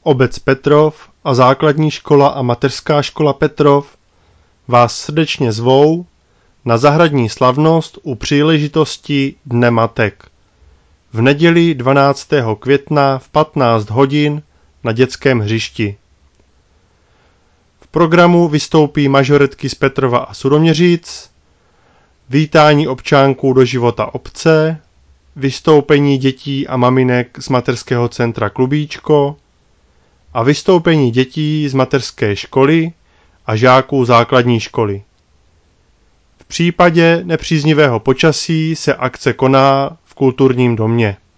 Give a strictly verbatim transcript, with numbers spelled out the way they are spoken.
Obec Petrov a Základní škola a Mateřská škola Petrov vás srdečně zvou na zahradní slavnost u příležitosti Dne matek. V neděli dvanáctého května v patnáct hodin na dětském hřišti. V programu vystoupí mažoretky z Petrova a Sudoměřic, vítání občánků do života obce, vystoupení dětí a maminek z mateřského centra Klubíčko a vystoupení dětí z mateřské školy a žáků základní školy. V případě nepříznivého počasí se akce koná v kulturním domě.